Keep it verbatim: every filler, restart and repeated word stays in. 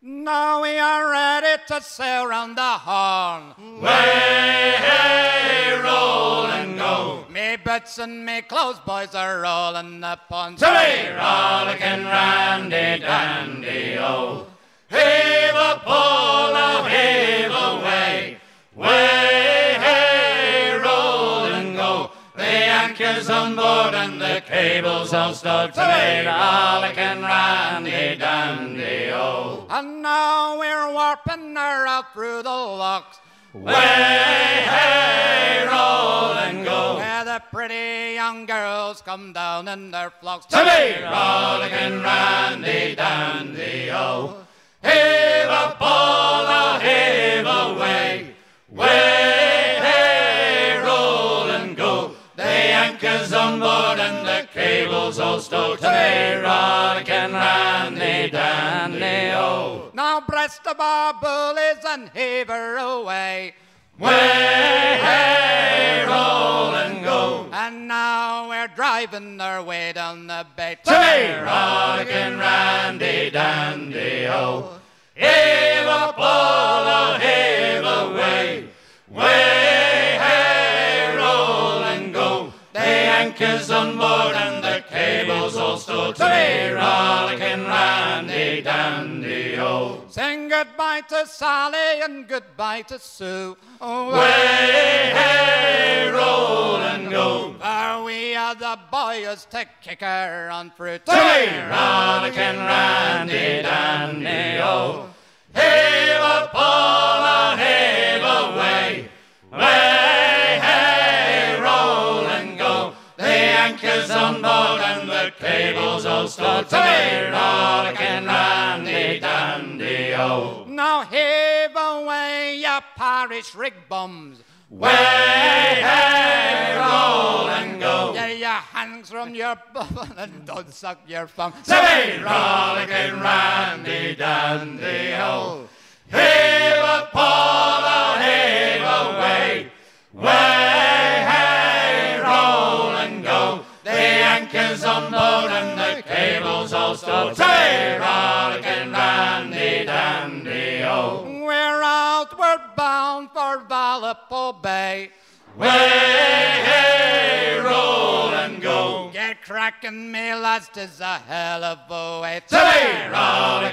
Now we are ready to sail round the Horn. Way, hey, roll and go. Me boots and me clothes, boys, are rolling upon. Hooray, rollicking randy dandy, oh. Heave a pole, now heave away. Way, hey, roll and go. The anchor's on board and the cable's all stowed. Hooray, rollicking randy dandy, oh. And now we're warping her out through the locks. Way, hey, roll and go. Where the pretty young girls come down in their flocks. To me, rollicking randy dandy, oh. Heave a pole, now heave away. Way, hey, roll and go. The anchor's on board and the cable's all stowed. To me, rollicking randy dandy, oh. Now breast the bar bullies and heave her away. Way, hey, roll and go. And now we're driving our way down the bay. To me, rollicking randy dandy, oh. Heave a pole, oh, heave away. Way, hey, roll and go. The anchor's on board and the cable's all stowed. To me, rollicking randy dandy, oh. Sing goodbye to Sally and goodbye to Sue. Oh, way, hey, roll and go. For we are the boys to kick her on through. To me, rollicking randy dandy, oh. Heave a pole, now heave away. Way, hey, roll and go. The anchor's on board and the cable's all stowed. To me, rollicking randy dandy, oh. Now heave away, ya parish rig bums. Way, hey, roll and go. Yeah, your hands from your bubble and don't suck your thumb. To me, rollicking randy dandy, oh. Heave a pole, now heave away. Way, hey, roll and go. The anchor's on board and the cable's all stowed. To me, rollicking randy dandy, oh. We're outward bound for Valpo Bay. Way, hey, roll and go. Get cracking, me lads, 'tis a hell of a way. To me, rollicking